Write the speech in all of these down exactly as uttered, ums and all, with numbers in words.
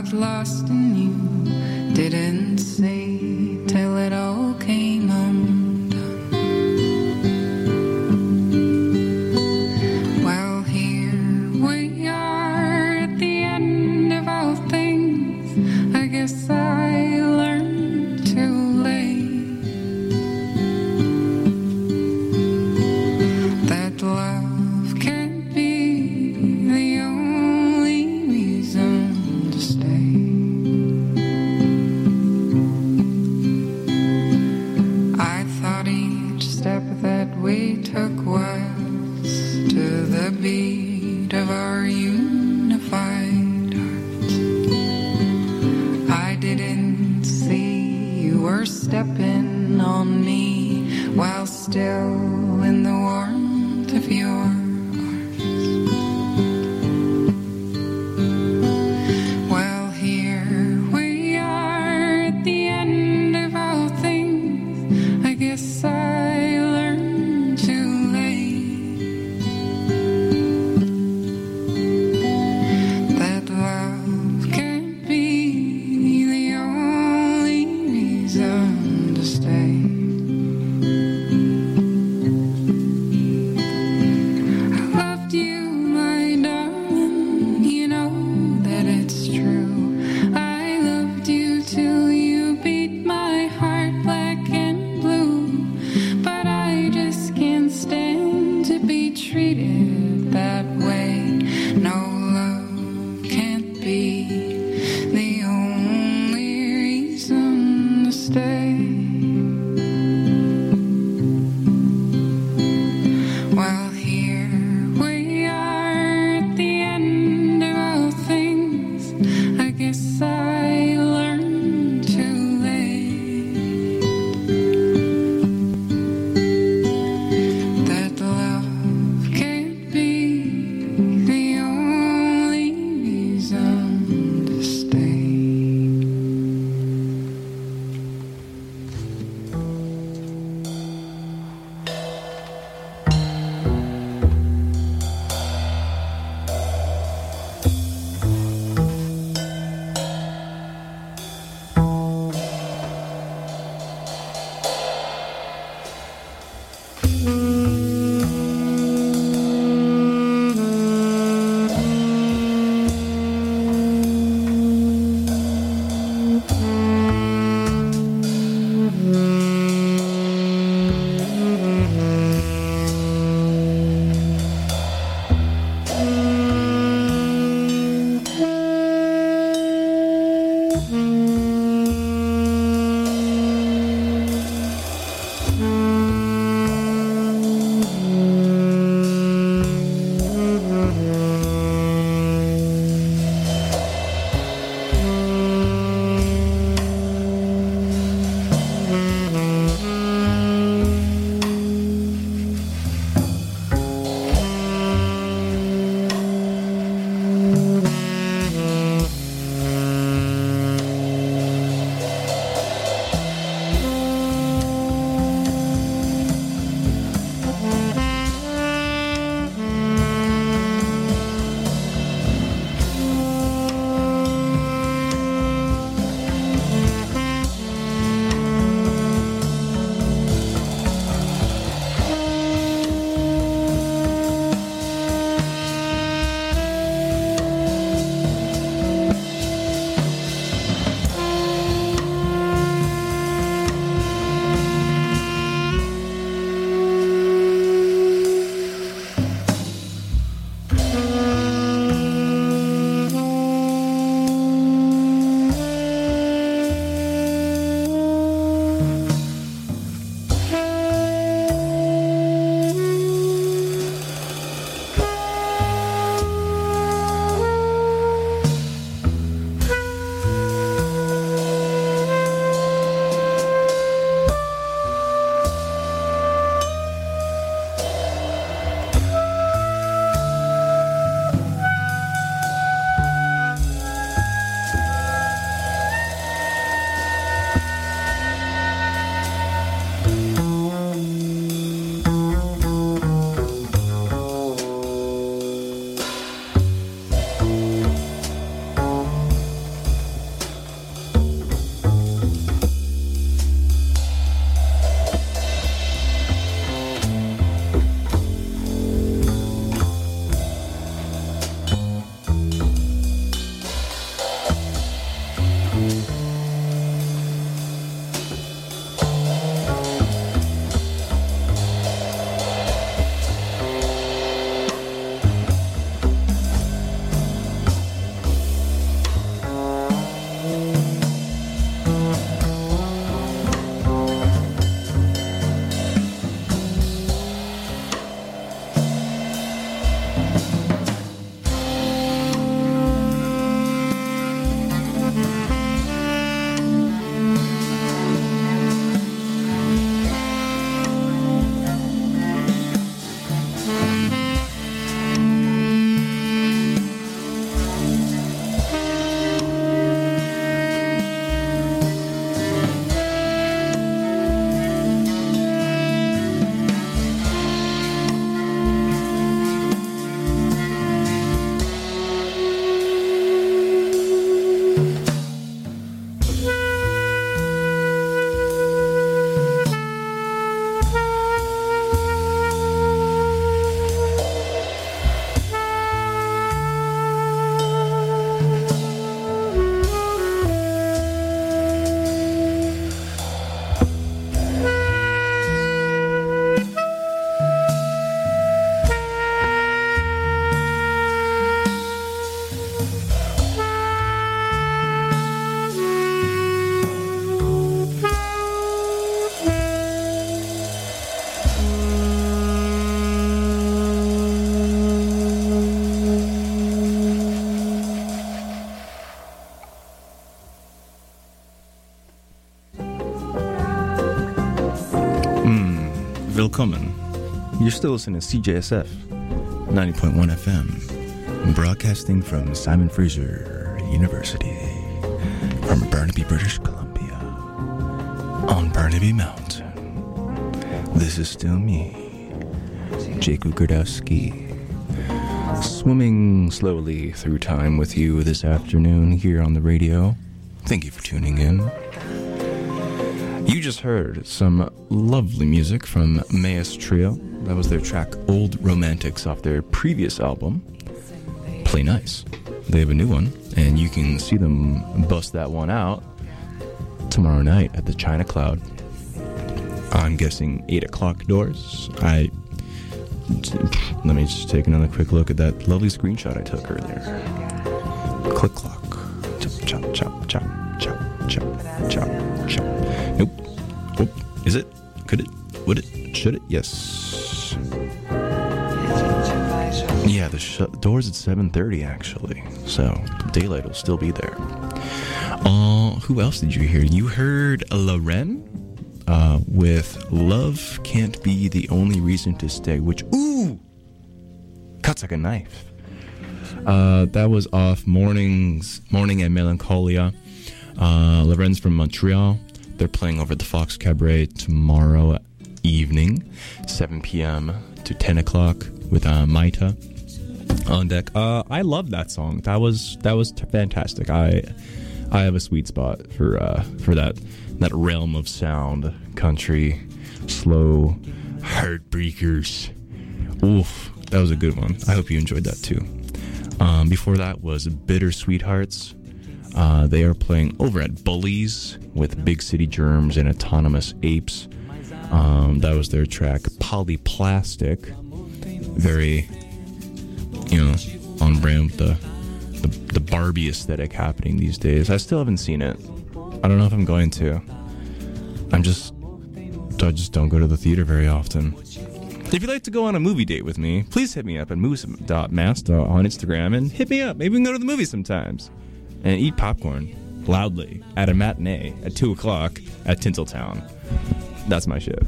felt lost in you, didn't say till it all came undone. Well, here we are at the end of all things. I guess I learned too late that love can't be the only reason to stay. I thought each step that we took was to the beat of our unified hearts. I didn't see you were stepping on me while still in the warmth of your arms. Well, here we are at the end of all things. I guess I learned too late that love can't be the only reason to stay. I loved you, my darling, you know that it's true. I loved you till you beat my heart black and blue. But I just can't stand to be treated that way. No, love can't be the only reason to stay. Well, here we are at the end of all things. I guess I learned too late that love can't be the only reason to stay. Willkommen. You're still listening to C J S F ninety point one F M, broadcasting from Simon Fraser University, from Burnaby, British Columbia, on Burnaby Mountain. This is still me, Jacob Gradowski, swimming slowly through time with you this afternoon here on the radio. Thank you for tuning in. You just heard some lovely music from Maes Trio. That was their track Old Romantics off their previous album, Play Nice. They have a new one, and you can see them bust that one out tomorrow night at the China Cloud. I'm guessing eight o'clock doors. I Let me just take another quick look at that lovely screenshot I took earlier. Click clock. Chop, chop, chop, chop, chop, chop, chop, chop. Nope. Oh, is it? Could it? Would it? Should it? Yes. Yeah, the sh- door's at seven thirty, actually. So, daylight will still be there. Uh, who else did you hear? You heard Loren uh, with Love Can't Be the Only Reason to Stay, which, ooh, cuts like a knife. Uh, that was off Mornings, Morning and Melancholia. Uh, Loren's from Montreal. They're playing over at the Fox Cabaret tomorrow evening, seven p.m. to ten o'clock with uh, Maita on deck. Uh, I love that song. That was that was t- fantastic. I I have a sweet spot for uh, for that that realm of sound, country, slow, heartbreakers. Oof, that was a good one. I hope you enjoyed that too. Um, before that was Bitter Sweethearts. Uh, they are playing over at Bullies with Big City Germs and Autonomous Apes. Um, that was their track Polyplastic. Very, you know, on brand with the, the, the Barbie aesthetic happening these days. I still haven't seen it. I don't know if I'm going to. I'm just, I just don't go to the theater very often. If you'd like to go on a movie date with me, please hit me up at moose dot master on Instagram and hit me up. Maybe we can go to the movie sometimes. And eat popcorn loudly at a matinee at two o'clock at Tinseltown. That's my shit.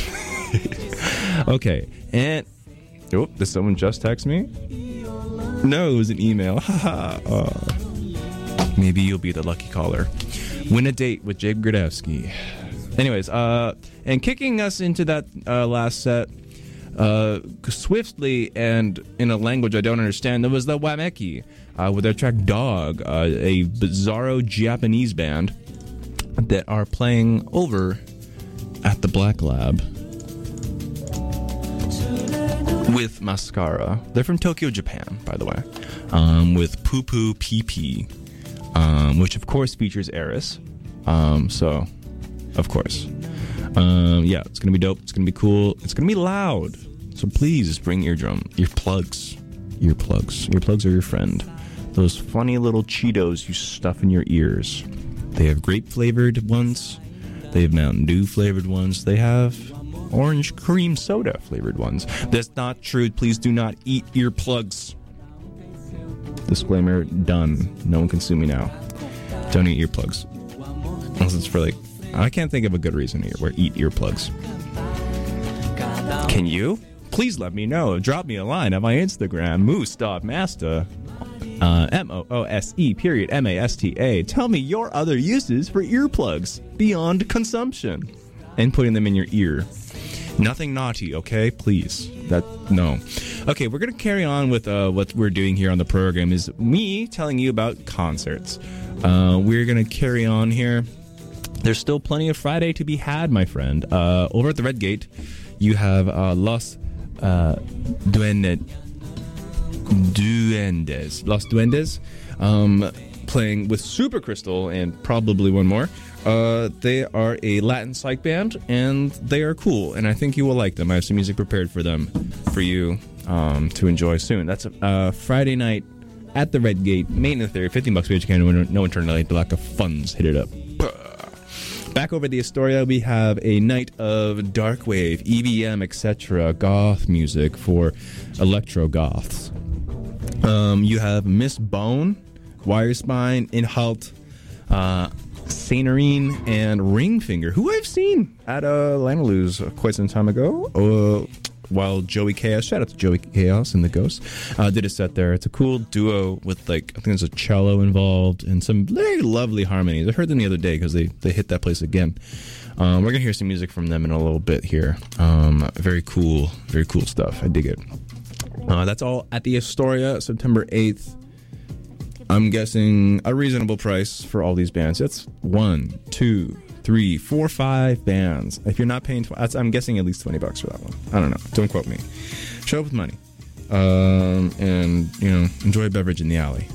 Okay, and... Oh, did someone just text me? No, it was an email. Haha. Oh. Maybe you'll be the lucky caller. Win a date with Jake Gradowski. Anyways, uh, and kicking us into that uh, last set, uh, swiftly and in a language I don't understand, there was the Wameki. Uh, with their track Dog, uh, a bizarro Japanese band that are playing over at the Black Lab with Mascara. They're from Tokyo, Japan, by the way, um, with Poo Poo Pee Pee, um, which of course features Eris. Um, so, of course. Um, yeah, it's going to be dope. It's going to be cool. It's going to be loud. So please bring eardrum, earplugs. Earplugs. Earplugs are your friend. Those funny little Cheetos you stuff in your ears. They have grape flavored ones. They have Mountain Dew flavored ones. They have orange cream soda flavored ones. That's not true. Please do not eat earplugs. Disclaimer done. No one can sue me now. Don't eat earplugs. Unless it's for like, I can't think of a good reason to where eat earplugs. Can you? Please let me know. Drop me a line at my Instagram, moose dot master. Uh, M O O S E period M A S T A. Tell me your other uses for earplugs beyond consumption and putting them in your ear. Nothing naughty, okay? Please. That, no. Okay, we're going to carry on with uh, what we're doing here on the program is me telling you about concerts. Uh, we're going to carry on here. There's still plenty of Friday to be had, my friend. Uh, over at the Red Gate, you have uh, Los uh, Duendes. Duendes. Los Duendes, um, playing with Super Crystal and probably one more. Uh, they are a Latin psych band, and they are cool, and I think you will like them. I have some music prepared for them, for you um, to enjoy soon. That's a uh, Friday night at the Red Gate, Maintenance Theory, fifteen bucks for each can, no internal lack of funds. Hit it up. Back over at the Astoria, we have a night of darkwave, E V M, et cetera, goth music for electro goths. Um, you have Miss Bone, Wirespine, Inhalt, uh, Sainarine and Ringfinger, who I've seen at uh, Lanaloo's quite some time ago. Uh, while Joey Chaos, shout out to Joey Chaos and the Ghost, uh, did a set there. It's a cool duo with, like, I think there's a cello involved and some very lovely harmonies. I heard them the other day because they, they hit that place again. Um, we're going to hear some music from them in a little bit here. Um, very cool, very cool stuff. I dig it. Uh, that's all at the Astoria, September eighth. I'm guessing a reasonable price for all these bands. That's one, two, three, four, five bands. If you're not paying, tw- I'm guessing at least twenty bucks for that one. I don't know. Don't quote me. Show up with money, um, and you know, enjoy a beverage in the alley.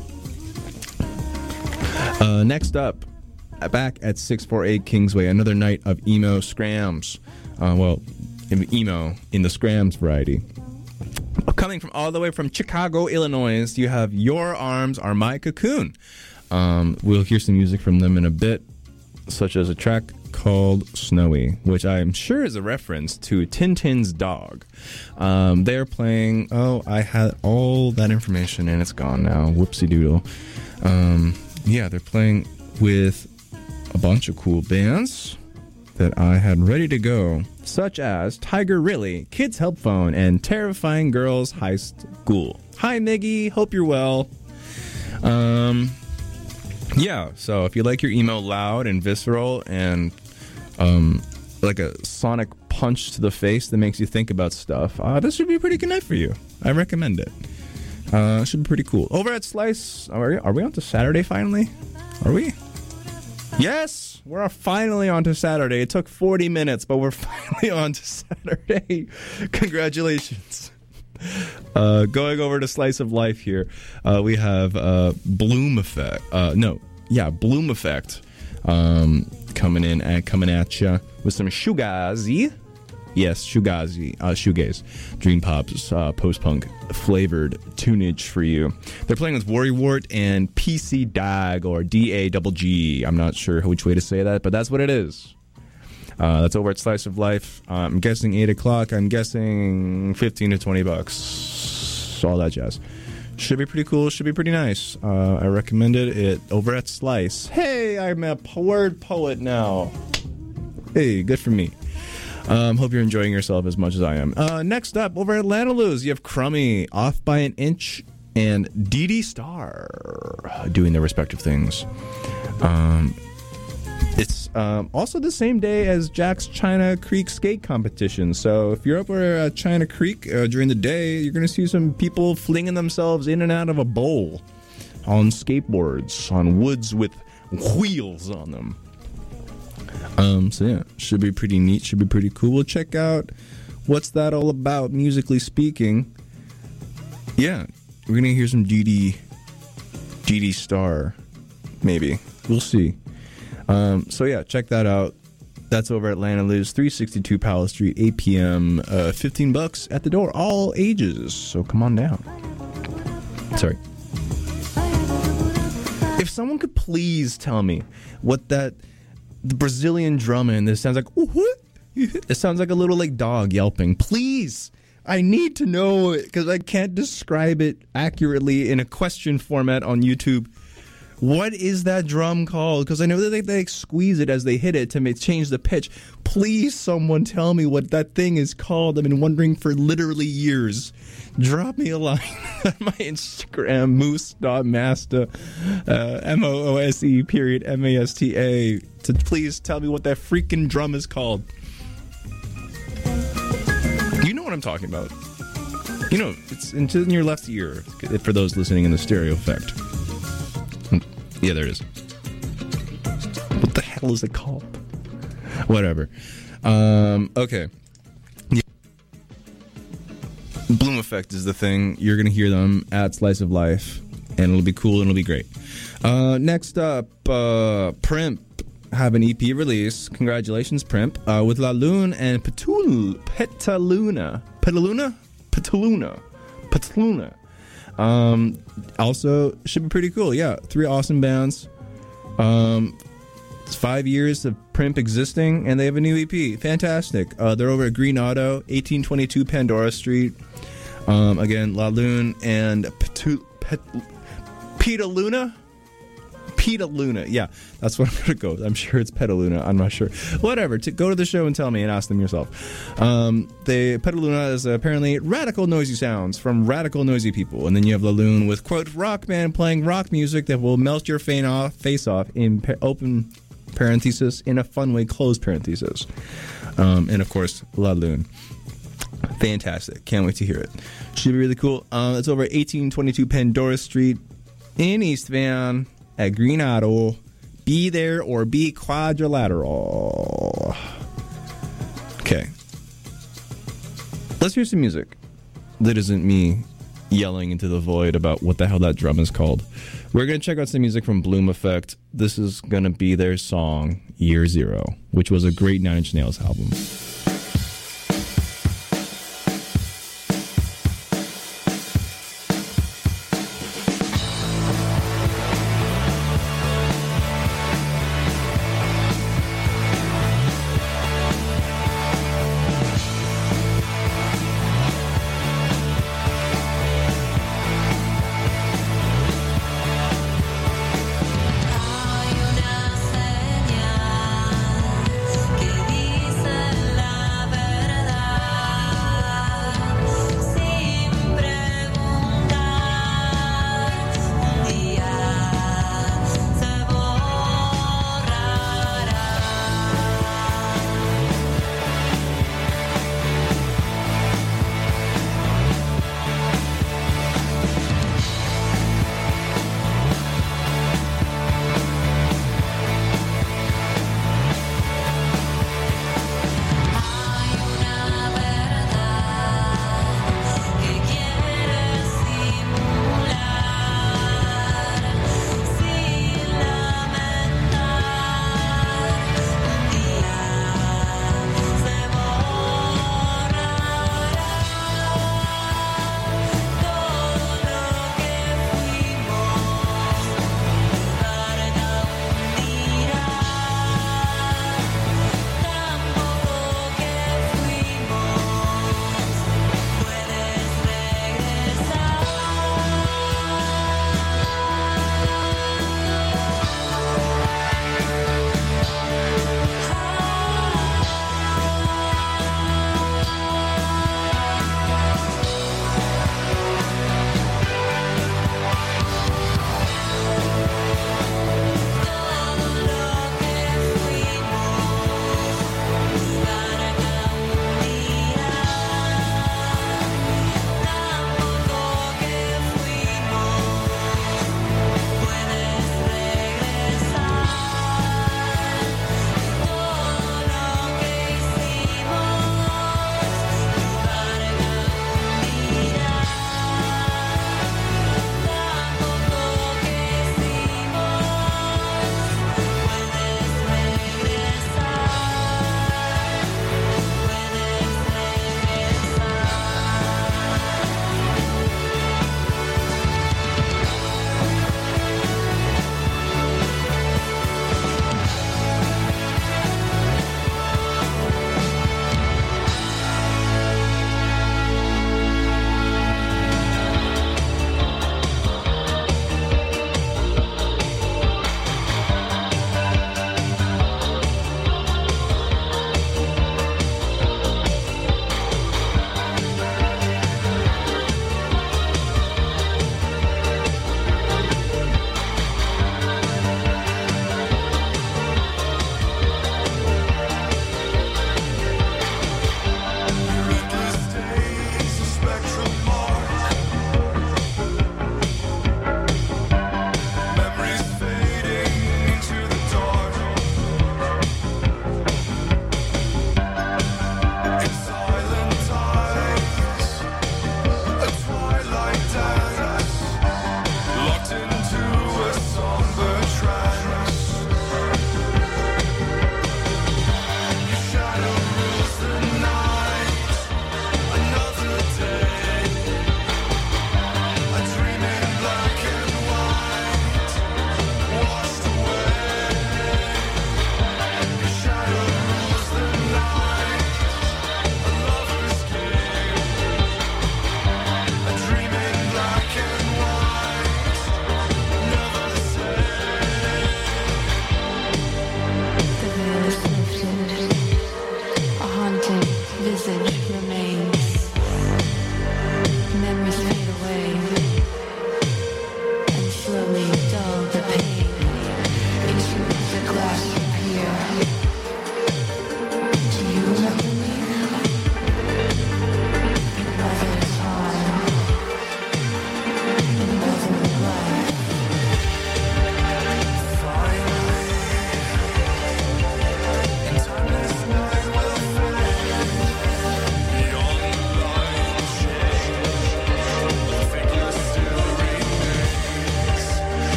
Uh, next up, back at six forty-eight Kingsway, another night of emo scrams. Uh, well, emo in the scrams variety. Coming from all the way from Chicago, Illinois, you have Your Arms Are My Cocoon. Um, we'll hear some music from them in a bit, such as a track called Snowy, which I'm sure is a reference to Tintin's dog. Um, they're playing... Oh, I had all that information and it's gone now. Whoopsie doodle. Um, yeah, they're playing with a bunch of cool bands that I had ready to go, such as Tiger Really, Kids Help Phone, and Terrifying Girls High School. Hi, Miggy. Hope you're well. Um, yeah, so if you like your emo loud and visceral and um, like a sonic punch to the face that makes you think about stuff, uh, this should be a pretty good night for you. I recommend it. Uh, should be pretty cool. Over at Slice, are we, are we on to Saturday finally? Are we? Yes, we're finally on to Saturday. It took forty minutes, but we're finally on to Saturday. Congratulations. Uh, going over to Slice of Life here, uh, we have uh, Bloom Effect. Uh, no, yeah, Bloom Effect um, coming in and coming at you with some Shoegazi. Yes, Shoegazi, uh, Shoegaze, Dream Pop's uh, post-punk flavored tunage for you. They're playing with Worrywart and P C Dag, or D A G G. I'm not sure which way to say that, but that's what it is. Uh, that's over at Slice of Life. Uh, I'm guessing eight o'clock. I'm guessing fifteen to twenty bucks. All that jazz. Should be pretty cool. Should be pretty nice. Uh, I recommended it over at Slice. Hey, I'm a word poet now. Hey, good for me. Um, hope you're enjoying yourself as much as I am. Uh, next up, over at Lanaloo's, you have Crummy, Off by an Inch, and Dee Dee Star doing their respective things. Um, it's um, also the same day as Jack's China Creek skate competition. So if you're up at China Creek uh, during the day, you're going to see some people flinging themselves in and out of a bowl on skateboards, on woods with wheels on them. Um, so yeah, should be pretty neat, should be pretty cool. We'll check out what's that all about, musically speaking. Yeah, we're gonna hear some Dee Dee, Dee Dee Star, maybe. We'll see. Um, so yeah, check that out. That's over at Lanaloo's, three sixty-two Powell Street, eight p.m., uh, fifteen bucks at the door, all ages, so come on down. Sorry. If someone could please tell me what that... the Brazilian drum in this sounds like, ooh, what? It sounds like a little like dog yelping. Please, I need to know it because I can't describe it accurately in a question format on YouTube. What is that drum called? Because I know that they, they squeeze it as they hit it to make, change the pitch. Please, someone tell me what that thing is called. I've been wondering for literally years. Drop me a line on my Instagram, moose.masta, uh, M O O S E period M A S T A, to please tell me what that freaking drum is called. You know what I'm talking about. You know, it's in your left ear, for those listening in the stereo effect. Yeah, there it is. What the hell is it called? Whatever. Um, okay. Yeah. Bloom Effect is the thing. You're going to hear them at Slice of Life, and it'll be cool and it'll be great. Uh, next up, uh, Primp have an E P release. Congratulations, Primp. Uh, with La Lune and Petul- Petaluna. Petaluna? Petaluna. Petaluna. Um, also, should be pretty cool. Yeah, three awesome bands. Um, it's five years of Primp existing, and they have a new E P. Fantastic. Uh, they're over at Green Auto, eighteen twenty-two Pandora Street. Um, again, La Lune and Petu- Pet- Petaluna? Petaluna. Yeah, that's what I'm going to go with. I'm sure it's Petaluna. I'm not sure. Whatever. To go to the show and tell me and ask them yourself. Um, the Petaluna is apparently radical noisy sounds from radical noisy people. And then you have Laloon with, quote, rock band playing rock music that will melt your face off, face off in pa- open parenthesis, in a fun way, closed parenthesis. Um, and, of course, Laloon. Fantastic. Can't wait to hear it. Should be really cool. Uh, it's over eighteen twenty-two Pandora Street in East Van. At Green Auto. Be there or be quadrilateral. Okay. Let's hear some music that isn't me yelling into the void about what the hell that drum is called. We're going to check out some music from Bloom Effect. This is going to be their song, Year Zero, which was a great Nine Inch Nails album. Hay una señal que dice la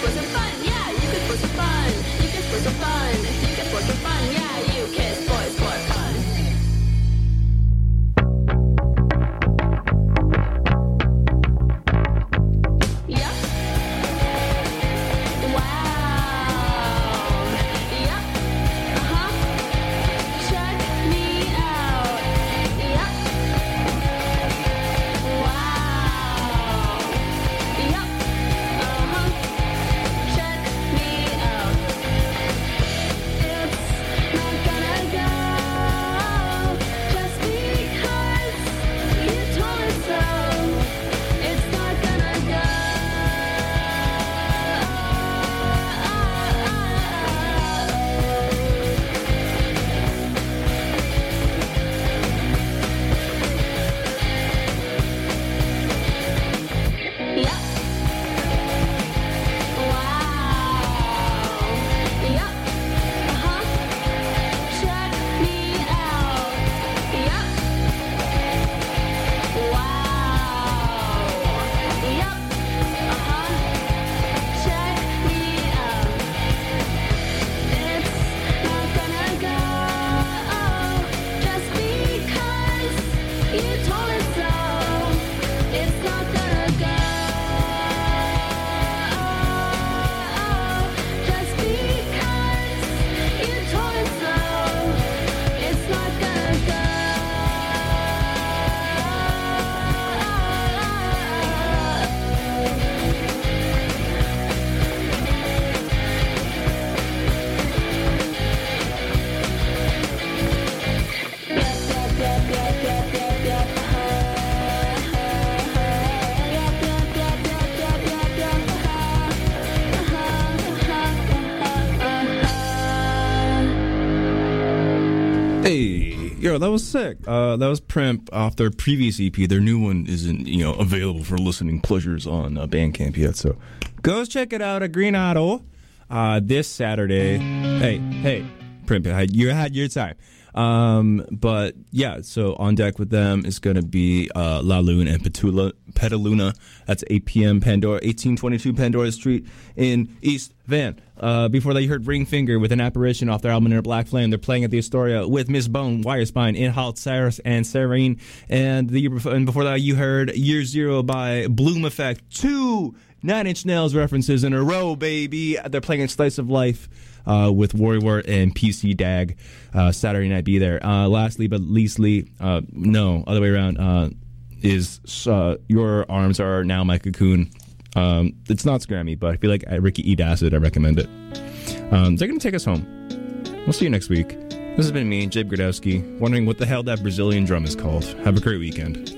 for some fun, yeah, you kiss for some fun. You kiss for some fun. You kiss for some fun, yeah, you kiss boys for fun. Yep. Wow. Yep. Uh-huh. Check me out. Yep. Wow. Yep. Uh-huh. Check me out. It's not gonna go just because you told us so. It's not gonna go. Yep. Wow. Yep. Uh-huh. Check me out. Yep. Wow. Yep. Uh-huh. Check me out. It's not gonna go just because you told us so. It's not gonna go just because you told us so. It's not gonna go. Hey, yo, that was sick. Uh, that was Primp off their previous E P. Their new one isn't, you know, available for listening pleasures on uh, Bandcamp yet. So go check it out at Green Idol uh, this Saturday. Hey, hey, Primp, you had your time. Um, but yeah, so on deck with them is going to be uh, La Lune and Petula, Petaluna. That's eight p.m. Pandora, eighteen twenty-two Pandora Street in East Van. Uh, before that, you heard Ring Finger with an apparition off their album Inner Black Flame. They're playing at the Astoria with Miss Bone, Wirespine, Inhalt, Cyrus, and Serene. And the year before, and before that, you heard Year Zero by Bloom Effect. Two Nine Inch Nails references in a row, baby. They're playing in Slice of Life uh, with Warrior and P C Dag. Uh, Saturday night, be there. Uh, lastly but leastly, uh, no, other way around, uh, is uh, Your Arms Are Now My Cocoon. Um, it's not Scrammy, but I feel like at Ricky Eat Acid, I recommend it. Um, they're going to take us home. We'll see you next week. This has been me, Jabe Gradowski, wondering what the hell that Brazilian drum is called. Have a great weekend.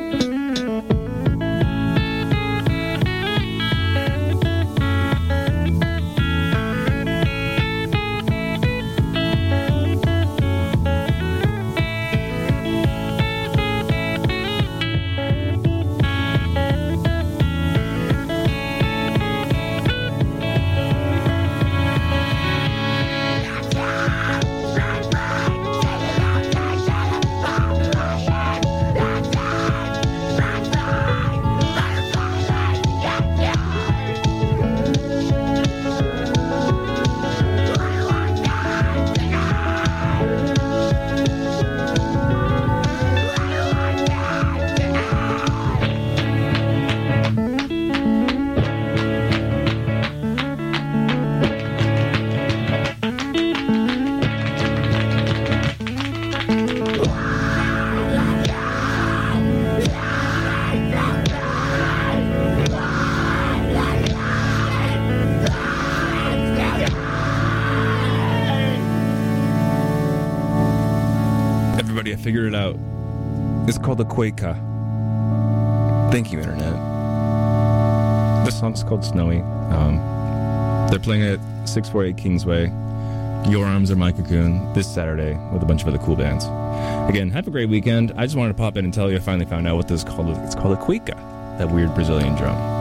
Figured it out. It's called the Quaker. Thank you, Internet. This song's called Snowy. Um, they're playing at six forty-eight Kingsway. Your Arms Are My Cocoon this Saturday with a bunch of other cool bands. Again, have a great weekend. I just wanted to pop in and tell you I finally found out what this is called. It's called a Quaker, that weird Brazilian drum.